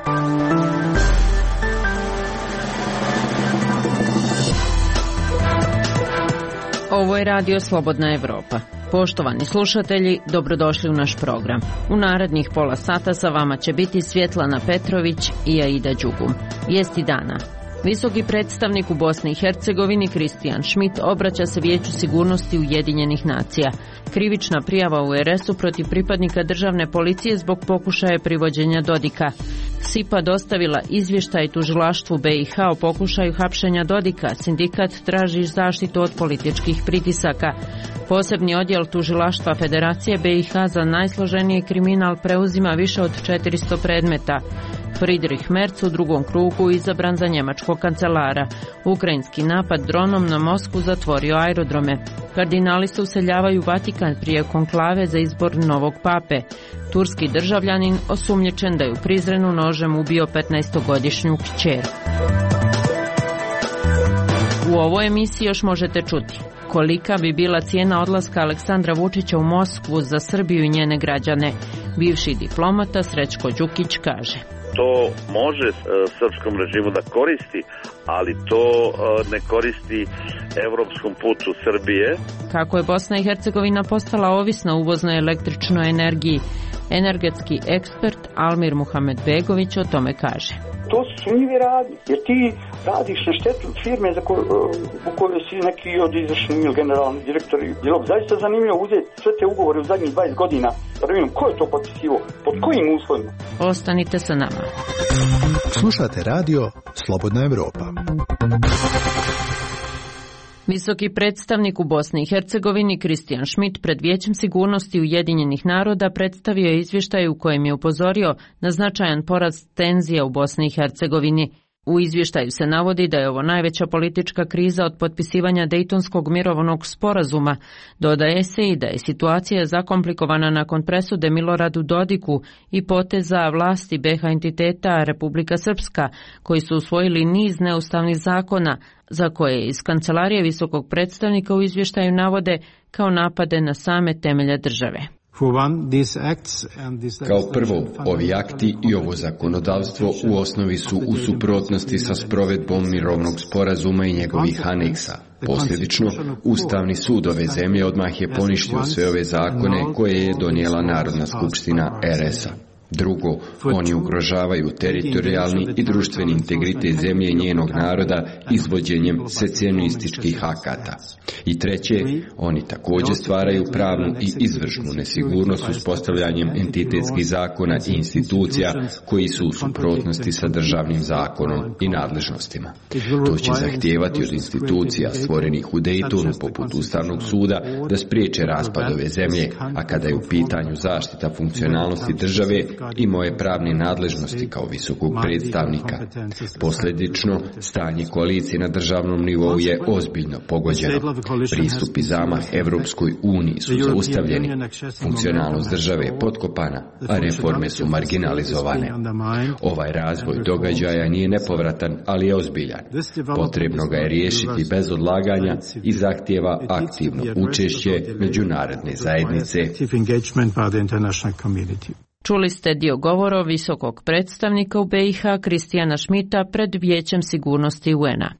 Ovo je Radio Slobodna Evropa. Poštovani slušatelji, dobrodošli u naš program. U narednih pola sata sa vama će biti Svjetlana Petrović i Aida Đugum. Vijesti dana. Visoki predstavnik u Bosni i Hercegovini Kristijan Schmidt obraća se Vijeću sigurnosti Ujedinjenih nacija. Krivična prijava u RS-u protiv pripadnika državne policije zbog pokušaja privođenja Dodika. SIPA dostavila izvještaj tužilaštvu BiH o pokušaju hapšenja Dodika. Sindikat traži zaštitu od političkih pritisaka. Posebni odjel tužilaštva Federacije BiH za najsloženiji kriminal preuzima više od 400 predmeta. Friedrich Merz u drugom krugu izabran za njemačkog kancelara. Ukrajinski napad dronom na Moskvu zatvorio aerodrome. Kardinali se useljavaju u Vatikan prije konklave za izbor novog pape. Turski državljanin osumnjičen da je u Prizrenu nožem ubio 15-godišnju kćer. U ovoj emisiji još možete čuti kolika bi bila cijena odlaska Aleksandra Vučića u Moskvu za Srbiju i njene građane. Bivši diplomata Srećko Đukić kaže: to može srpskom režimu da koristi, ali to ne koristi evropskom putu Srbije. Kako je Bosna i Hercegovina postala ovisna o uvoznoj električnoj energiji, energetski ekspert Almir Muhamedbegović o tome kaže: to su sumnjivi radnje, jer ti radiš na štetu firme u kojoj si neki od izvršnih ili generalni direktori. Bilo bi zaista zanimljivo uzeti sve te ugovore u zadnjih 20 godina, da vidimo ko je to potpisivao, pod kojim uslovima. Ostanite sa nama. Slušate radio Slobodna Evropa. Visoki predstavnik u Bosni i Hercegovini Kristijan Schmidt pred Vijećem sigurnosti Ujedinjenih naroda predstavio je izvještaj u kojem je upozorio na značajan porast tenzija u Bosni i Hercegovini. U izvještaju se navodi da je ovo najveća politička kriza od potpisivanja Dejtonskog mirovnog sporazuma. Dodaje se i da je situacija zakomplikovana nakon presude Miloradu Dodiku i poteza vlasti BiH entiteta Republika Srpska, koji su usvojili niz neustavnih zakona, za koje iz Kancelarije visokog predstavnika u izvještaju navode kao napade na same temelje države. Kao prvo, ovi akti i ovo zakonodavstvo u osnovi su u suprotnosti sa sprovedbom mirovnog sporazuma i njegovih aneksa. Posljedično, Ustavni sud ove zemlje odmah je poništio sve ove zakone koje je donijela Narodna skupština RS-a. Drugo, oni ugrožavaju teritorijalni i društveni integritet zemlje i njenog naroda izvođenjem secesionističkih akata. I treće, oni također stvaraju pravnu i izvršnu nesigurnost uspostavljanjem entitetskih zakona i institucija koji su u suprotnosti sa državnim zakonom i nadležnostima. To će zahtijevati od institucija stvorenih u Daytonu poput Ustavnog suda da spriječe raspad ove zemlje, a kada je u pitanju zaštita funkcionalnosti države i moje pravne nadležnosti kao visokog predstavnika. Posljedično, stanje koalicije na državnom nivou je ozbiljno pogođeno. Pristup i zamah Evropskoj uniji su zaustavljeni, funkcionalnost države je potkopana, a reforme su marginalizovane. Ovaj razvoj događaja nije nepovratan, ali je ozbiljan. Potrebno ga je riješiti bez odlaganja i zahtijeva aktivno učešće međunarodne zajednice. Čuli ste dio govora visokog predstavnika u BiH Kristijana Schmidta pred Vijećem sigurnosti UN-a.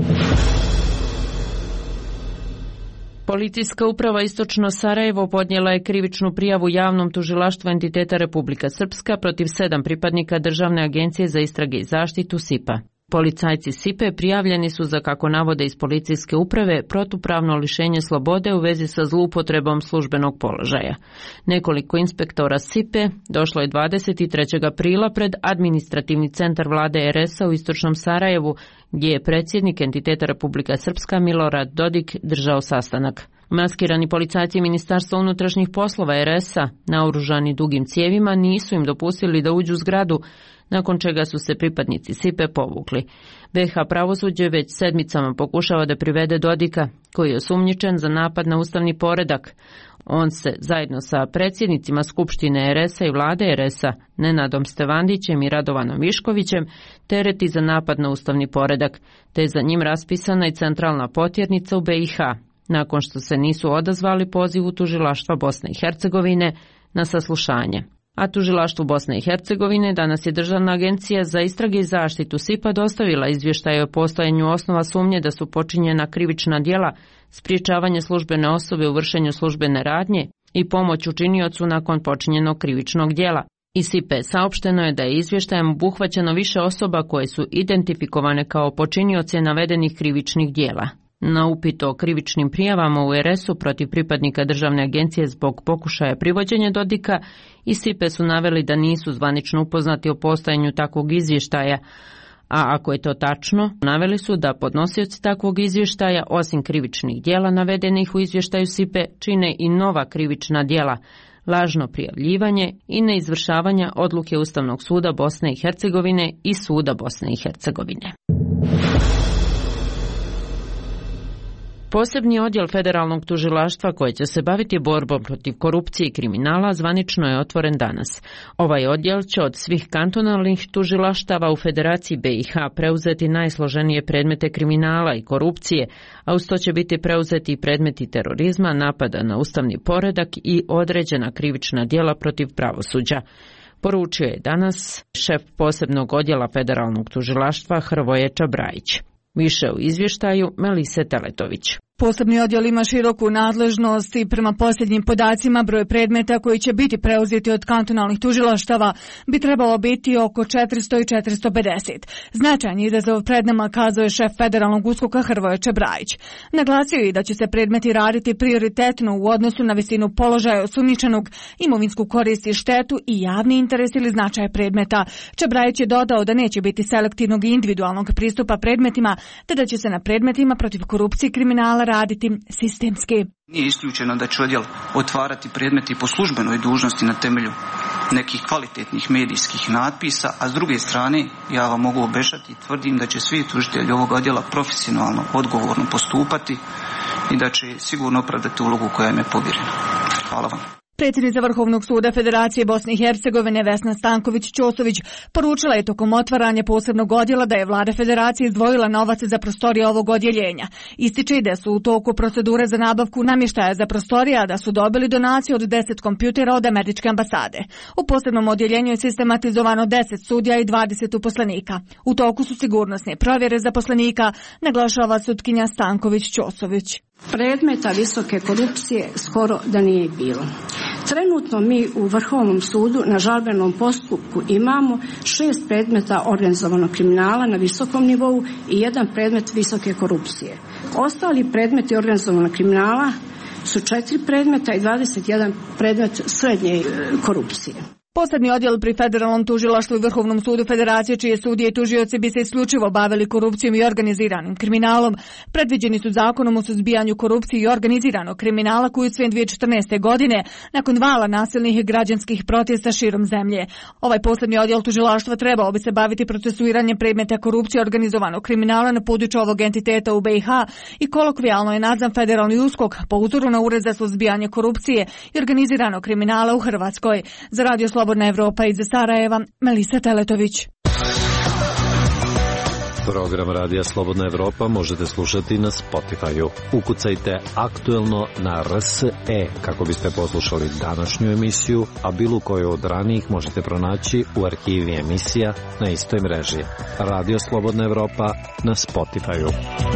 Policijska uprava Istočno Sarajevo podnijela je krivičnu prijavu javnom tužilaštvu entiteta Republika Srpska protiv 7 pripadnika Državne agencije za istrage i zaštitu SIPA. Policajci SIPE prijavljeni su za, kako navode iz policijske uprave, protupravno lišenje slobode u vezi sa zloupotrebom službenog položaja. Nekoliko inspektora SIPE došlo je 23. aprila pred administrativni centar vlade RS-a u Istočnom Sarajevu, gdje je predsjednik entiteta Republika Srpska Milorad Dodik držao sastanak. Maskirani policajci Ministarstva unutrašnjih poslova RS-a, naoružani dugim cijevima, nisu im dopustili da uđu u zgradu, nakon čega su se pripadnici SIPE povukli. BiH pravosuđe već sedmicama pokušava da privede Dodika, koji je osumnjičen za napad na ustavni poredak. On se, zajedno sa predsjednicima Skupštine RS-a i vlade RS-a, Nenadom Stevandićem i Radovanom Viškovićem, tereti za napad na ustavni poredak, te je za njim raspisana i centralna potjernica u BiH, nakon što se nisu odazvali pozivu tužilaštva Bosne i Hercegovine na saslušanje. A tužilaštvu Bosne i Hercegovine danas je Državna agencija za istrage i zaštitu SIPA dostavila izvještaj o postojanju osnova sumnje da su počinjena krivična djela, sprječavanje službene osobe u vršenju službene radnje i pomoć učiniocu nakon počinjenog krivičnog djela. Iz SIPA saopšteno je da je izvještajem obuhvaćeno više osoba koje su identifikovane kao počinioce navedenih krivičnih djela. Na upit o krivičnim prijavama u RS-u protiv pripadnika Državne agencije zbog pokušaja privođenja Dodika, iz SIPA su naveli da nisu zvanično upoznati o postojanju takvog izvještaja, a ako je to tačno, naveli su da podnosioci takvog izvještaja, osim krivičnih djela navedenih u izvještaju SIPA, čine i nova krivična djela, lažno prijavljivanje i neizvršavanja odluke Ustavnog suda Bosne i Hercegovine i Suda Bosne i Hercegovine. Posebni odjel Federalnog tužilaštva koji će se baviti borbom protiv korupcije i kriminala zvanično je otvoren danas. Ovaj odjel će od svih kantonalnih tužilaštava u Federaciji BiH preuzeti najsloženije predmete kriminala i korupcije, a uz to će biti preuzeti i predmeti terorizma, napada na ustavni poredak i određena krivična djela protiv pravosuđa. Poručio je danas šef posebnog odjela Federalnog tužilaštva Hrvoje Čabrajić. Više u izvještaju Melise Teletović. Posebni odjel ima široku nadležnost i prema posljednjim podacima broj predmeta koji će biti preuzeti od kantonalnih tužilaštava bi trebalo biti oko 400 i 450. Značajni izazov pred nama, kazao je šef Federalnog USKOK-a Hrvoje Čabrajić. Naglasio je da će se predmeti raditi prioritetno u odnosu na visinu položaja osumnjičenog, imovinsku korist i štetu i javni interes ili značaj predmeta. Čabrajić je dodao da neće biti selektivnog i individualnog pristupa predmetima, te da će se na predmetima protiv korupcije i kriminala raditi sistemski. Nije isključeno da će odjel otvarati predmeti po službenoj dužnosti na temelju nekih kvalitetnih medijskih natpisa, a s druge strane ja vam mogu obećati i tvrdim da će svi tužitelji ovog odjela profesionalno, odgovorno postupati i da će sigurno opravdati ulogu koja im je povjerena. Hvala vam. Predsjednica Vrhovnog suda Federacije Bosne i Hercegovine Vesna Stanković-Ćosović poručila je tokom otvaranja posebnog odjela da je vlada Federacije izdvojila novac za prostorije ovog odjeljenja. Ističe da su u toku procedure za nabavku namještaja za prostorije, a da su dobili donaciju od 10 kompjutera od američke ambasade. U posebnom odjeljenju je sistematizovano 10 sudija i 20 uposlenika. U toku su sigurnosne provjere zaposlenika, naglašava sutkinja Stanković-Ćosović. Predmeta visoke korupcije skoro da nije bilo. Trenutno mi u Vrhovnom sudu na žalbenom postupku imamo 6 predmeta organizovanog kriminala na visokom nivou i 1 predmet visoke korupcije. Ostali predmeti organizovanog kriminala su 4 predmeta i 21 predmet srednje korupcije. Posebni odjel pri Federalnom tužilaštvu i Vrhovnom sudu Federacije, čije sudije i tužioci bi se isključivo bavili korupcijom i organiziranim kriminalom, predviđeni su Zakonom o suzbijanju korupcije i organiziranog kriminala koji je usvojen 2014. godine nakon vala nasilnih građanskih protesta širom zemlje. Ovaj posebni odjel tužilaštva trebao bi se baviti procesuiranjem predmeta korupcije i organizovanog kriminala na području ovog entiteta u BiH i kolokvijalno je nazvan Federalni USKOK po uzoru na Ured za suzbijanje korupcije i organiziranog kriminala u Hrvatskoj. Za Radio Slobodna Evropa iz Sarajeva, Melisa Teletović. Program Radija Slobodna Evropa možete slušati na Spotify-u. Ukucajte aktuelno na RSE kako biste poslušali današnju emisiju, a bilo koju od ranijih možete pronaći u arhivi emisija na istoj mreži. Radio Slobodna Evropa na Spotify-u.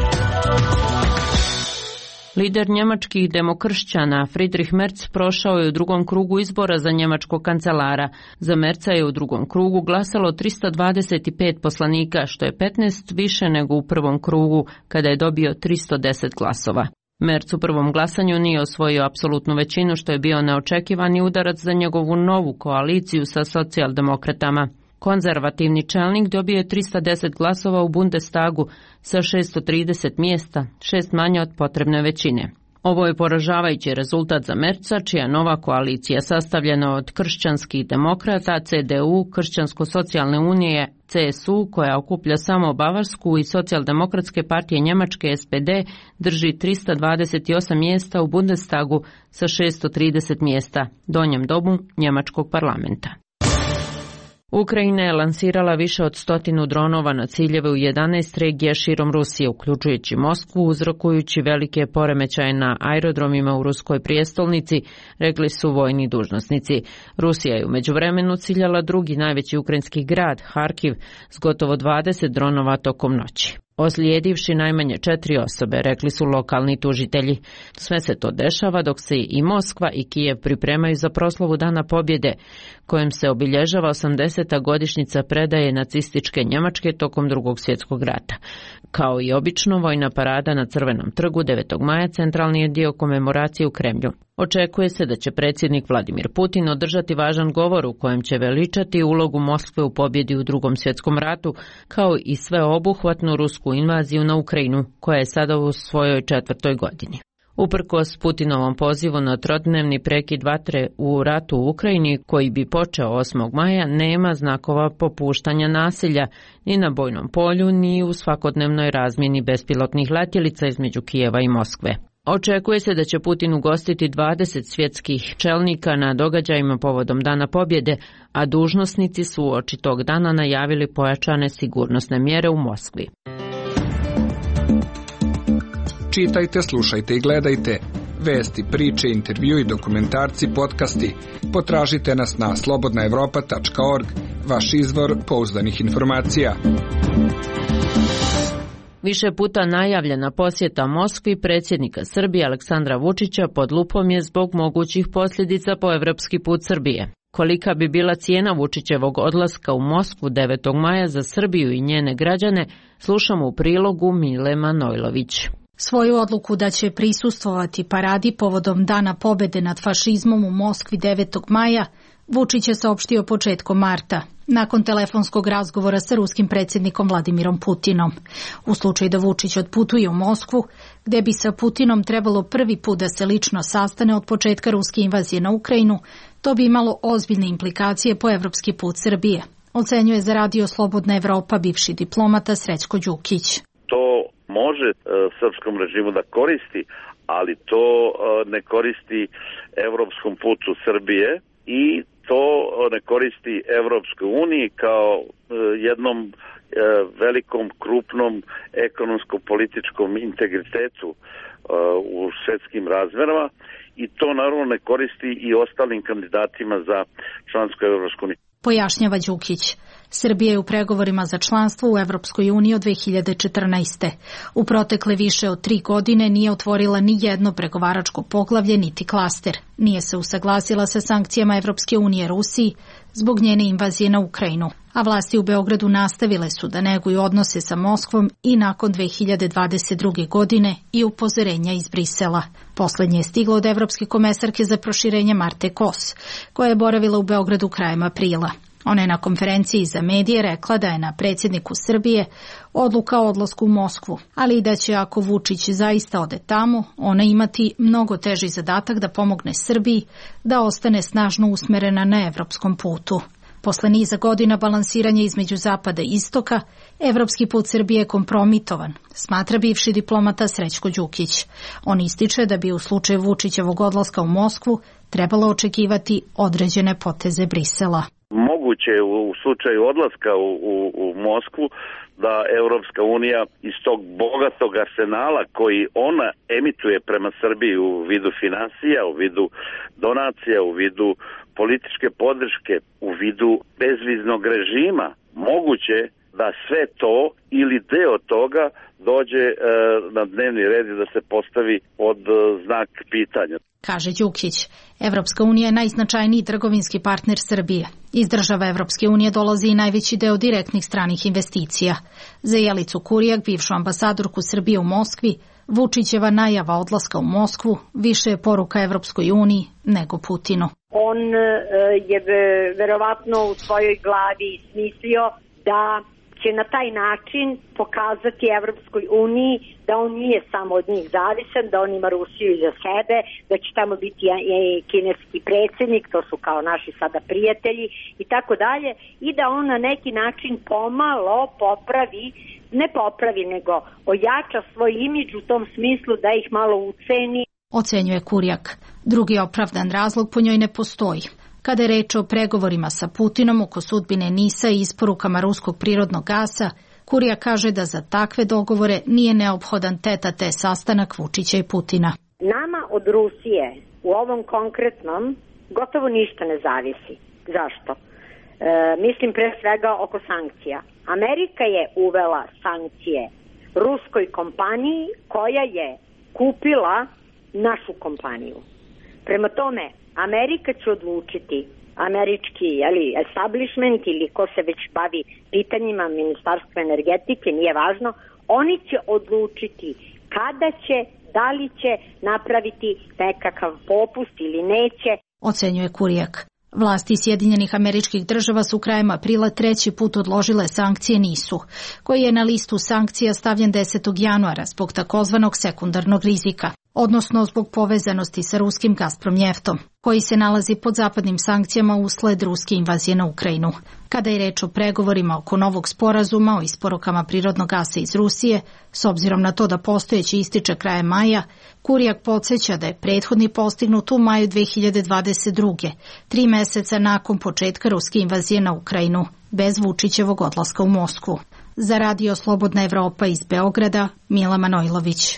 Lider njemačkih demokršćana Friedrich Merz prošao je u drugom krugu izbora za njemačkog kancelara. Za Merza je u drugom krugu glasalo 325 poslanika, što je 15 više nego u prvom krugu, kada je dobio 310 glasova. Merz u prvom glasanju nije osvojio apsolutnu većinu, što je bio neočekivani udarac za njegovu novu koaliciju sa socijaldemokratama. Konzervativni čelnik dobio je 310 glasova u Bundestagu sa 630 mjesta, 6 manje od potrebne većine. Ovo je poražavajući rezultat za Merza, čija nova koalicija sastavljena od kršćanskih demokrata, CDU, Kršćansko-socijalne unije, CSU, koja okuplja samo Bavarsku i socijaldemokratske partije Njemačke SPD, drži 328 mjesta u Bundestagu sa 630 mjesta, donjem domu njemačkog parlamenta. Ukrajina je lansirala više od 100 dronova na ciljeve u 11 regija širom Rusije, uključujući Moskvu, uzrokujući velike poremećaje na aerodromima u ruskoj prijestolnici, rekli su vojni dužnosnici. Rusija je u međuvremenu ciljala drugi najveći ukrajinski grad, Harkiv, s gotovo 20 dronova tokom noći, ozlijedivši najmanje 4 osobe, rekli su lokalni tužitelji. Sve se to dešava dok se i Moskva i Kijev pripremaju za proslavu Dana pobjede, kojem se obilježava 80. godišnjica predaje nacističke Njemačke tokom Drugog svjetskog rata. Kao i obično, vojna parada na Crvenom trgu 9. maja centralni je dio komemoracije u Kremlju. Očekuje se da će predsjednik Vladimir Putin održati važan govor u kojem će veličati ulogu Moskve u pobjedi u Drugom svjetskom ratu, kao i sveobuhvatnu rusku invaziju na Ukrajinu, koja je sada u svojoj 4. godini. Uprkos Putinovom pozivu na trodnevni prekid vatre u ratu u Ukrajini, koji bi počeo 8. maja, nema znakova popuštanja nasilja ni na bojnom polju, ni u svakodnevnoj razmjeni bespilotnih letjelica između Kijeva i Moskve. Očekuje se da će Putin ugostiti 20 svjetskih čelnika na događajima povodom Dana pobjede, a dužnosnici su uoči tog dana najavili pojačane sigurnosne mjere u Moskvi. Čitajte, slušajte i gledajte. Vesti, priče, intervjui, dokumentarci, podcasti. Potražite nas na slobodnaevropa.org, vaš izvor pouzdanih informacija. Više puta najavljena posjeta Moskvi predsjednika Srbije Aleksandra Vučića pod lupom je zbog mogućih posljedica po evropski put Srbije. Kolika bi bila cijena Vučićevog odlaska u Moskvu 9. maja za Srbiju i njene građane, slušamo u prilogu Mile Manojlović. Svoju odluku da će prisustvovati paradi povodom Dana pobjede nad fašizmom u Moskvi 9. maja Vučić je saopštio početkom marta, nakon telefonskog razgovora sa ruskim predsjednikom Vladimirom Putinom. U slučaju da Vučić odputuje u Moskvu, gde bi sa Putinom trebalo prvi put da se lično sastane od početka ruske invazije na Ukrajinu, to bi imalo ozbiljne implikacije po evropski put Srbije, ocenjuje za Radio Slobodna Evropa bivši diplomata Srećko Đukić. To može srpskom režimu da koristi, ali to ne koristi evropskom putu Srbije i to ne koristi Evropskoj uniji kao jednom velikom, krupnom ekonomsko-političkom integritetu u svjetskim razmerama i to naravno ne koristi i ostalim kandidatima za članstvo Evropsku uniju. Pojašnjava Đukić. Srbija je u pregovorima za članstvo u Evropskoj uniji od 2014. U protekle više od 3 godine nije otvorila ni jedno pregovaračko poglavlje niti klaster. Nije se usaglasila sa sankcijama Evropske unije Rusiji zbog njene invazije na Ukrajinu, a vlasti u Beogradu nastavile su da neguju odnose sa Moskvom i nakon 2022. godine i upozorenja iz Brisela. Poslednje je stiglo od evropske komesarke za proširenje Marte Kos, koja je boravila u Beogradu krajem aprila. Ona je na konferenciji za medije rekla da je na predsjedniku Srbije odluka o odlasku u Moskvu, ali i da će ako Vučić zaista ode tamo, ona imati mnogo teži zadatak da pomogne Srbiji da ostane snažno usmerena na evropskom putu. Posle niza godina balansiranja između zapada i istoka, evropski put Srbije je kompromitovan, smatra bivši diplomata Srećko Đukić. On ističe da bi u slučaju Vučićevog odlaska u Moskvu trebalo očekivati određene poteze Brisela. Moguće u slučaju odlaska u Moskvu da Evropska unija iz tog bogatog arsenala koji ona emituje prema Srbiji u vidu finansija, u vidu donacija, u vidu političke podrške, u vidu bezviznog režima, moguće da sve to ili deo toga dođe na dnevni red i da se postavi pod znak pitanja. Kaže Đukić, Evropska unija je najznačajniji trgovinski partner Srbije. Iz država Evropske unije dolazi i najveći deo direktnih stranih investicija. Za Jelicu Kurijak, bivšu ambasadorku Srbije u Moskvi, Vučićeva najava odlaska u Moskvu više je poruka Evropskoj uniji nego Putinu. On je verovatno u svojoj glavi smislio da će na taj način pokazati Evropskoj uniji da on nije samo od njih zavisan, da on ima Rusiju iza sebe, da će tamo biti i kineski predsjednik, to su kao naši sada prijatelji i tako dalje, i da on na neki način pomalo nego ojača svoj imidž u tom smislu da ih malo uceni. Ocenjuje Kurijak. Drugi opravdan razlog po njoj ne postoji. Kada je reč o pregovorima sa Putinom oko sudbine NIS-a i isporukama ruskog prirodnog gasa, Kurija kaže da za takve dogovore nije neophodan tete sastanak Vučića i Putina. Nama od Rusije u ovom konkretnom gotovo ništa ne zavisi. Zašto? Mislim pre svega oko sankcija. Amerika je uvela sankcije ruskoj kompaniji koja je kupila našu kompaniju. Prema tome, Amerika će odlučiti, američki establishment ili ko se već bavi pitanjima Ministarstva energetike, nije važno, oni će odlučiti kada će, da li će napraviti nekakav popust ili neće. Ocenjuje Kurijak. Vlasti Sjedinjenih Američkih Država su krajem aprila 3. put odložile sankcije NIS-u, koji je na listu sankcija stavljen 10. januara zbog takozvanog sekundarnog rizika, odnosno zbog povezanosti sa ruskim Gazprom njeftom, koji se nalazi pod zapadnim sankcijama usled ruske invazije na Ukrajinu. Kada je reč o pregovorima oko novog sporazuma o isporukama prirodnog gasa iz Rusije, s obzirom na to da postojeći ističe krajem maja, Kurijak podsjeća da je prethodni postignut u maju 2022. 3 meseca nakon početka ruske invazije na Ukrajinu, bez Vučićevog odlaska u Moskvu. Za Radio Slobodna Evropa iz Beograda, Mila Manojlović.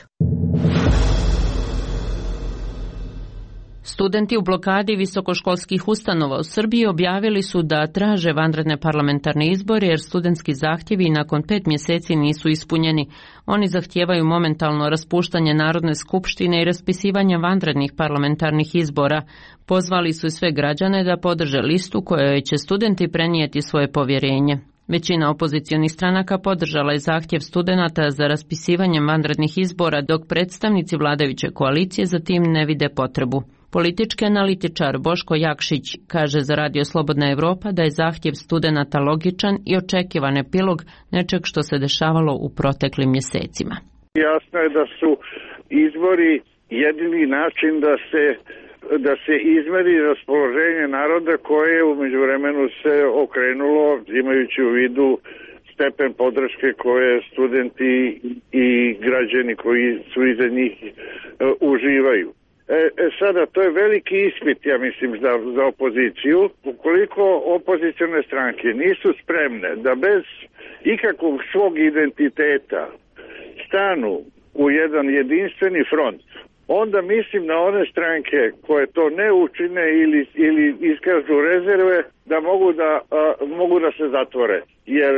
Studenti u blokadi visokoškolskih ustanova u Srbiji objavili su da traže vanredne parlamentarne izbore jer studentski zahtjevi nakon 5 mjeseci nisu ispunjeni. Oni zahtijevaju momentalno raspuštanje Narodne skupštine i raspisivanje vanrednih parlamentarnih izbora. Pozvali su sve građane da podrže listu kojoj će studenti prenijeti svoje povjerenje. Većina opozicionih stranaka podržala je zahtjev studenata za raspisivanjem vanrednih izbora, dok predstavnici vladajuće koalicije za tim ne vide potrebu. Politički analitičar Boško Jakšić kaže za Radio Slobodna Evropa da je zahtjev studenata logičan i očekivan epilog nečeg što se dešavalo u proteklim mjesecima. Jasno je da su izbori jedini način da se izmeri raspoloženje naroda koje u međuvremenu se okrenulo, imajući u vidu stepen podrške koje studenti i građani koji su iza njih uživaju. Sada, to je veliki ispit, ja mislim, za opoziciju. Ukoliko opozicione stranke nisu spremne da bez ikakvog svog identiteta stanu u jedan jedinstveni front, onda mislim na one stranke koje to ne učine ili iskažu rezerve da mogu da se zatvore. Jer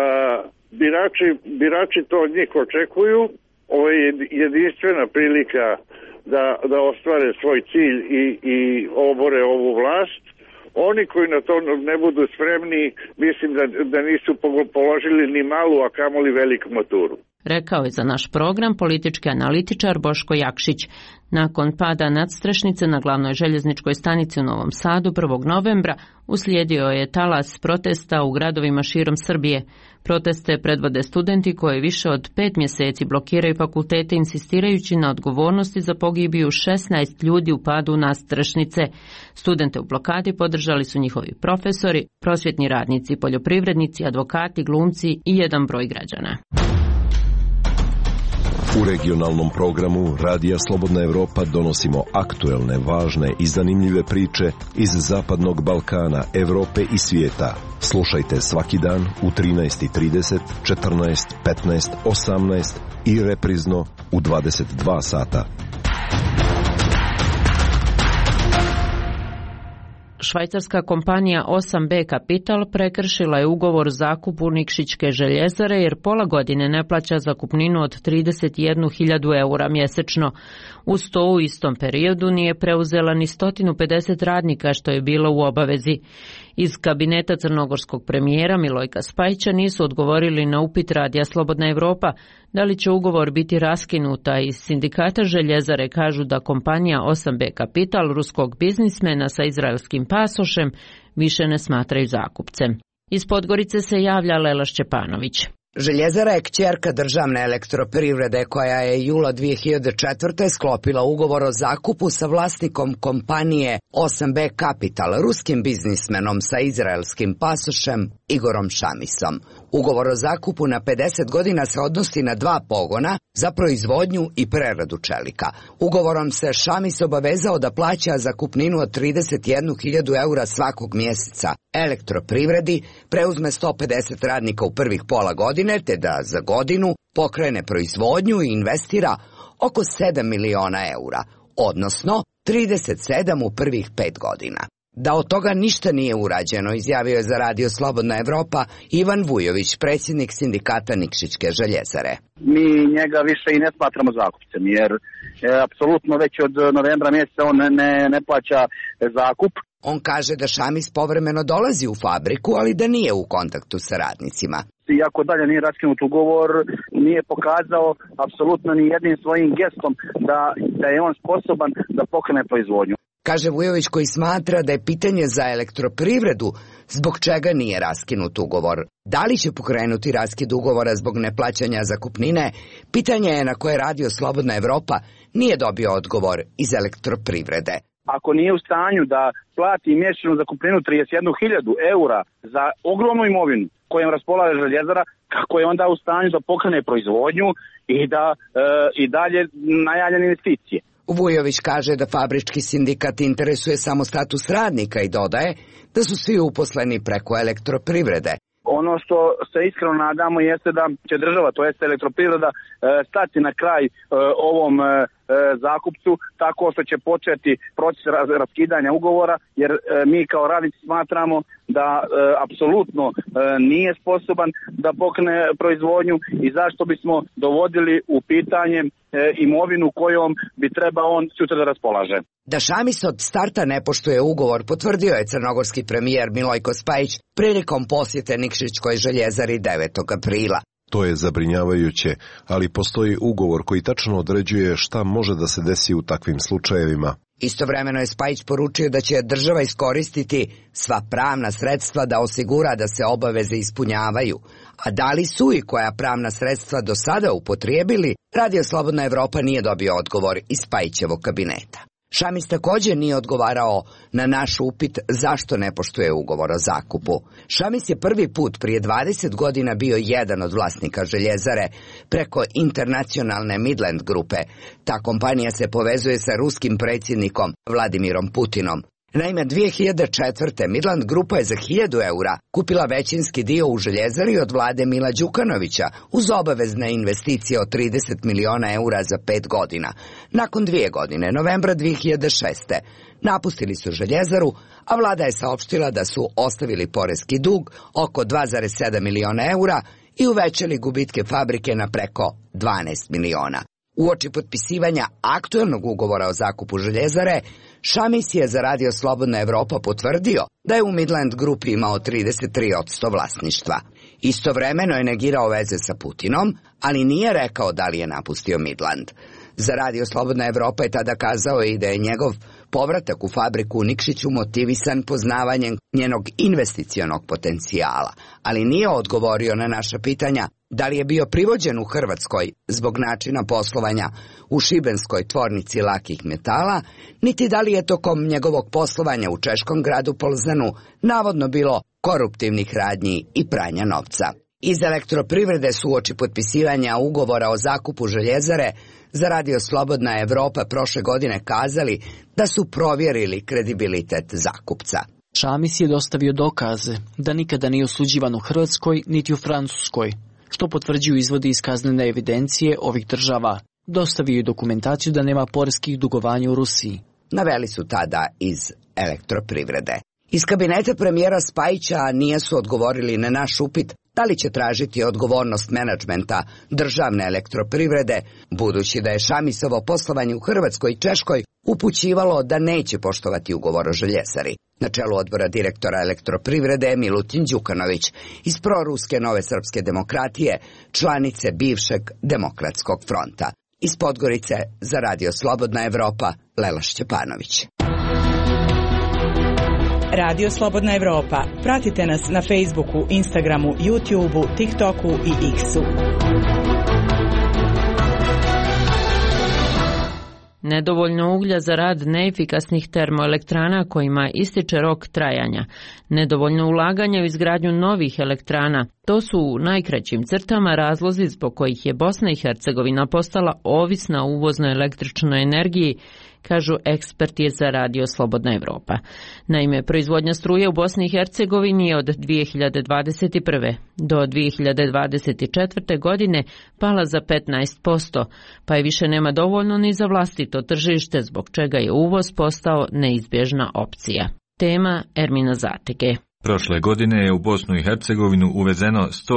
birači to od njih očekuju. Ovo je jedinstvena prilika da ostvare svoj cilj i obore ovu vlast. Oni koji na to ne budu spremni, mislim da nisu položili ni malu, a kamoli veliku maturu. Rekao je za naš program politički analitičar Boško Jakšić. Nakon pada nadstrešnice na glavnoj željezničkoj stanici u Novom Sadu 1. novembra uslijedio je talas protesta u gradovima širom Srbije. Proteste predvode studenti koji više od 5 mjeseci blokiraju fakultete insistirajući na odgovornosti za pogibiju 16 ljudi u padu nadstrešnice. Studente u blokadi podržali su njihovi profesori, prosvjetni radnici, poljoprivrednici, advokati, glumci i jedan broj građana. U regionalnom programu Radija Slobodna Evropa donosimo aktuelne, važne i zanimljive priče iz Zapadnog Balkana, Evrope i svijeta. Slušajte svaki dan u 13:30, 14, 15, 18 i reprizno u 22 sata. Švajcarska kompanija 8B Capital prekršila je ugovor o zakupu Nikšićke željezare jer pola godine ne plaća zakupninu od 31.000 eura mjesečno. Uz to u istom periodu nije preuzela ni 150 radnika što je bilo u obavezi. Iz kabineta crnogorskog premijera Milojka Spajića nisu odgovorili na upit Radija Slobodna Evropa da li će ugovor biti raskinuta. Iz sindikata željezare kažu da kompanija 8B Capital ruskog biznismena sa izraelskim pasošem više ne smatraju zakupcem. Iz Podgorice se javlja Lela Šćepanović. Željezara je kćerka državne elektroprivrede koja je jula 2004. sklopila ugovor o zakupu sa vlasnikom kompanije 8B Capital, ruskim biznismenom sa izraelskim pasošem Igorom Šamisom. Ugovor o zakupu na 50 godina se odnosi na 2 pogona za proizvodnju i preradu čelika. Ugovorom se Šamis obavezao da plaća zakupninu od 31.000 eura svakog mjeseca Elektroprivredi, preuzme 150 radnika u prvih pola godine, te da za godinu pokrene proizvodnju i investira oko 7 miliona eura, odnosno 37 u prvih 5 godina. Da od toga ništa nije urađeno, izjavio je za Radio Slobodna Evropa Ivan Vujović, predsjednik sindikata Nikšićke željezare. Mi njega više i ne smatramo zakupcem, jer apsolutno već od novembra mjeseca on ne plaća zakup. On kaže da Šamis povremeno dolazi u fabriku, ali da nije u kontaktu sa radnicima. Iako dalje nije raskinut ugovor, nije pokazao apsolutno ni jednim svojim gestom da je on sposoban da pokrene proizvodnju. Kaže Vujović, koji smatra da je pitanje za Elektroprivredu zbog čega nije raskinut ugovor. Da li će pokrenuti raskid ugovora zbog neplaćanja zakupnine, pitanje je na koje Radio Slobodna Evropa nije dobio odgovor iz Elektroprivrede. Ako nije u stanju da plati mjesečnu zakupninu 31.000 eura za ogromnu imovinu kojom raspolaže željezara, kako je onda u stanju da pokrene proizvodnju i da i dalje najavljene investicije? Vujović kaže da fabrički sindikat interesuje samo status radnika i dodaje da su svi uposleni preko Elektroprivrede. Ono što se iskreno nadamo jeste da će država, to jest Elektroprivreda, stati na kraj ovom zakupcu tako što će početi proces raskidanja ugovora, jer mi kao radnici smatramo da apsolutno nije sposoban da pokrene proizvodnju i zašto bismo dovodili u pitanje imovinu kojom bi trebao on sutra da raspolaže. Da Šamis od starta ne poštuje ugovor potvrdio je crnogorski premijer Milojko Spajić prilikom posjete Nikšićkoj željezari 9. aprila. To je zabrinjavajuće, ali postoji ugovor koji tačno određuje šta može da se desi u takvim slučajevima. Istovremeno je Spajić poručio da će država iskoristiti sva pravna sredstva da osigura da se obaveze ispunjavaju. A da li su i koja pravna sredstva do sada upotrijebili, Radio Slobodna Evropa nije dobio odgovor iz Spajićevog kabineta. Šamis također nije odgovarao na naš upit zašto ne poštuje ugovor o zakupu. Šamis je prvi put prije 20 godina bio jedan od vlasnika željezare preko internacionalne Midland grupe. Ta kompanija se povezuje sa ruskim predsjednikom Vladimirom Putinom. Naime, 2004. Midland grupa je za 1.000 eura kupila većinski dio u željezari od vlade Mila Đukanovića uz obavezne investicije od 30 miliona eura za 5 godina. Nakon 2 godine, novembra 2006. napustili su željezaru, a vlada je saopštila da su ostavili poreski dug oko 2,7 miliona eura i uvećali gubitke fabrike na preko 12 miliona. Uoči potpisivanja aktuelnog ugovora o zakupu željezare, Šamis je za Radio Slobodna Evropa potvrdio da je u Midland grupi imao 33% vlasništva. Istovremeno je negirao veze sa Putinom, ali nije rekao da li je napustio Midland. Za Radio Slobodna Evropa je tada kazao i da je njegov povratak u fabriku u Nikšiću motivisan poznavanjem njenog investicionog potencijala, ali nije odgovorio na naša pitanja da li je bio privođen u Hrvatskoj zbog načina poslovanja u šibenskoj tvornici lakih metala, niti da li je tokom njegovog poslovanja u češkom gradu Polzanu navodno bilo koruptivnih radnji i pranja novca. Iz Elektroprivrede su uoči potpisivanja ugovora o zakupu željezare za Radio Slobodna Evropa prošle godine kazali da su provjerili kredibilitet zakupca. Šamis je dostavio dokaze da nikada nije osuđivan u Hrvatskoj niti u Francuskoj, što potvrđuju izvodi iz kaznene evidencije ovih država. Dostavio je dokumentaciju da nema poreskih dugovanja u Rusiji. Naveli su tada iz Elektroprivrede. Iz kabineta premijera Spajića nisu odgovorili na naš upit da li će tražiti odgovornost menadžmenta državne Elektroprivrede, budući da je Šamisovo poslovanje u Hrvatskoj i Češkoj upućivalo da neće poštovati ugovor o željezari. Na čelu odbora direktora Elektroprivrede je Milutin Đukanović iz proruske Nove srpske demokratije, članice bivšeg Demokratskog fronta. Iz Podgorice za Radio Slobodna Evropa, Lela Šćepanović. Radio Slobodna Evropa. Pratite nas na Facebooku, Instagramu, YouTubeu, TikToku i X-u. nedovoljno uglja za rad neefikasnih termoelektrana kojima ističe rok trajanja, nedovoljno ulaganja u izgradnju novih elektrana. To su u najkraćim crtama razlozi zbog kojih je Bosna i Hercegovina postala ovisna o uvoznoj električnoj energiji, kažu eksperti za Radio Slobodna Evropa. Naime, proizvodnja struje u Bosni i Hercegovini je od 2021. do 2024. godine pala za 15%, pa je više nema dovoljno ni za vlastito tržište, zbog čega je uvoz postao neizbježna opcija. Tema Ermina Zatege. Prošle godine je u Bosnu i Hercegovinu uvezeno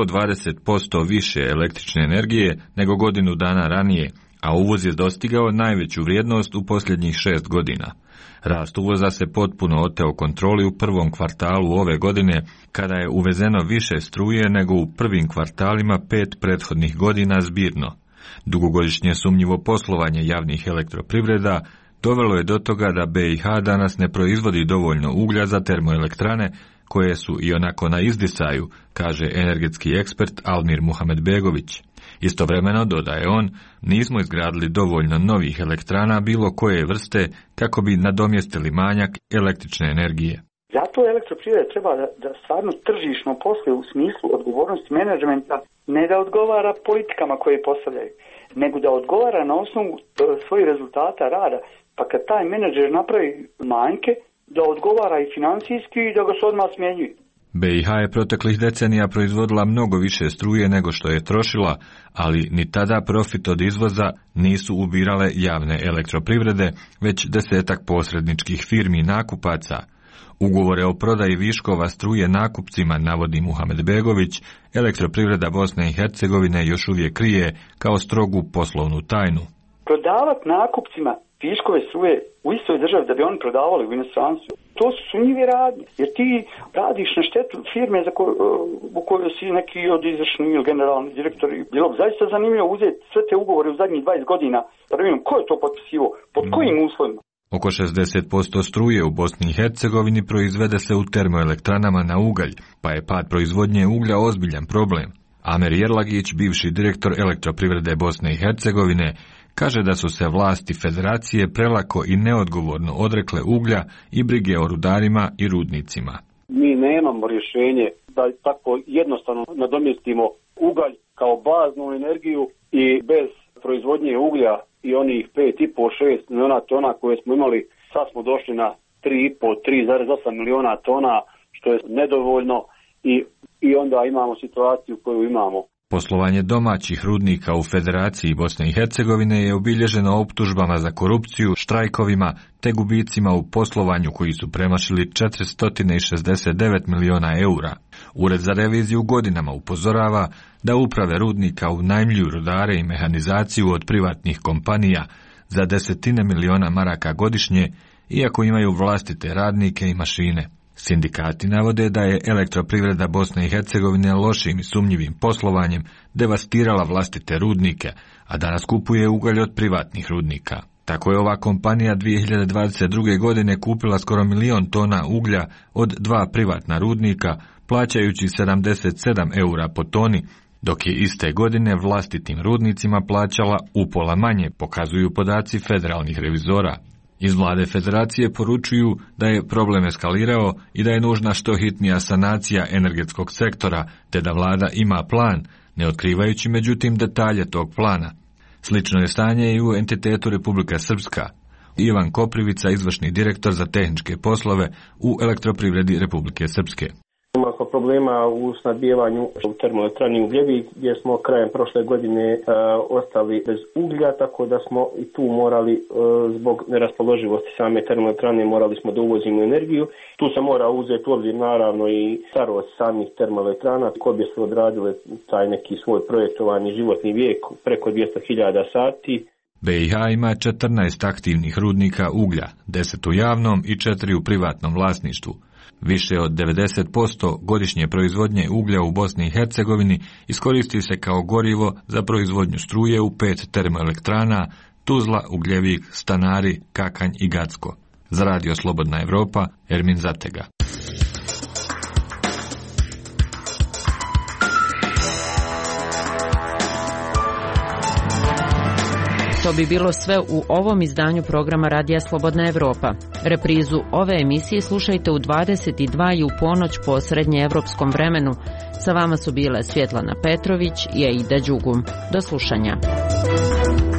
120% više električne energije nego godinu dana ranije, a uvoz je dostigao najveću vrijednost u posljednjih 6 godina. Rast uvoza se potpuno oteo kontroli u prvom kvartalu ove godine, kada je uvezeno više struje nego u prvim kvartalima 5 prethodnih godina zbirno. Dugogodišnje sumnjivo poslovanje javnih elektroprivreda dovelo je do toga da BiH danas ne proizvodi dovoljno uglja za termoelektrane, koje su i onako na izdisaju, kaže energetski ekspert Almir Muhamedbegović. Istovremeno, dodaje on, nismo izgradili dovoljno novih elektrana bilo koje vrste kako bi nadomjestili manjak električne energije. Zato elektroprivreda treba da stvarno tržišno posluje u smislu odgovornosti menadžmenta, ne da odgovara politikama koje postavljaju, nego da odgovara na osnovu svojih rezultata rada, pa kad taj menadžer napravi manjke, da odgovara i financijski i da ga se odmah smjenjuje. BiH je proteklih decenija proizvodila mnogo više struje nego što je trošila, ali ni tada profit od izvoza nisu ubirale javne elektroprivrede, već 10-ak posredničkih firmi nakupaca. Ugovore o prodaji viškova struje nakupcima, navodi Muhamedbegović, elektroprivreda Bosne i Hercegovine još uvijek krije kao strogu poslovnu tajnu. Prodavati nakupcima viškove struje u istoj državi da bi oni prodavali u inostranstvu, to su sumnjive radnje, jer ti radiš na štetu firme u kojoj si neki od izvršnih ili generalni direktori. Bilo bi zaista zanimljivo uzeti sve te ugovore u zadnjih 20 godina, da vidimo ko je to potpisivo, pod kojim uslovima. Oko 60% struje u Bosni i Hercegovini proizvede se u termoelektranama na ugalj, pa je pad proizvodnje uglja ozbiljan problem. Amer Jerlagić, bivši direktor elektroprivrede Bosne i Hercegovine, kaže da su se vlasti federacije prelako i neodgovorno odrekle uglja i brige o rudarima i rudnicima. Mi nemamo rješenje da tako jednostavno nadomjestimo ugalj kao baznu energiju i bez proizvodnje uglja i onih 5,5-6 miliona tona koje smo imali, sad smo došli na 3,8 miliona tona, što je nedovoljno i onda imamo situaciju koju imamo. Poslovanje domaćih rudnika u Federaciji Bosne i Hercegovine je obilježeno optužbama za korupciju, štrajkovima te gubicima u poslovanju koji su premašili 469 miliona eura. Ured za reviziju godinama upozorava da uprave rudnika unajmljuju rudare i mehanizaciju od privatnih kompanija za desetine miliona maraka godišnje, iako imaju vlastite radnike i mašine. Sindikati navode da je elektroprivreda Bosne i Hercegovine lošim i sumnjivim poslovanjem devastirala vlastite rudnike, a danas kupuje ugalj od privatnih rudnika. Tako je ova kompanija 2022. godine kupila skoro 1 milion tona uglja od 2 privatna rudnika, plaćajući 77 eura po toni, dok je iste godine vlastitim rudnicima plaćala upola manje, pokazuju podaci federalnih revizora. Iz vlade federacije poručuju da je problem eskalirao i da je nužna što hitnija sanacija energetskog sektora, te da vlada ima plan, ne otkrivajući međutim detalje tog plana. Slično je stanje i u entitetu Republika Srpska. Ivan Koprivica, izvršni direktor za tehničke poslove u elektroprivredi Republike Srpske. Imamo problema u snabdijevanju u termoelektrani Ugljevik, gdje smo krajem prošle godine ostali bez uglja, tako da smo i tu morali zbog neraspoloživosti same termoelektrane morali smo da uvozimo energiju. Tu se mora uzeti u obzir naravno i starost samih termoelektrana koje su odradile taj neki svoj projektovani životni vijek preko 200.000 sati. BiH ima 14 aktivnih rudnika uglja, 10 u javnom i 4 u privatnom vlasništvu. Više od 90% godišnje proizvodnje uglja u Bosni i Hercegovini iskoristi se kao gorivo za proizvodnju struje u 5 termoelektrana Tuzla, Ugljevik, Stanari, Kakanj i Gacko. Za Radio Slobodna Evropa, Ermin Zatega. To bi bilo sve u ovom izdanju programa Radija Slobodna Evropa. Reprizu ove emisije slušajte u 22 i u ponoć po srednjeevropskom vremenu. Sa vama su bile Svjetlana Petrović i Aida Đugum. Do slušanja.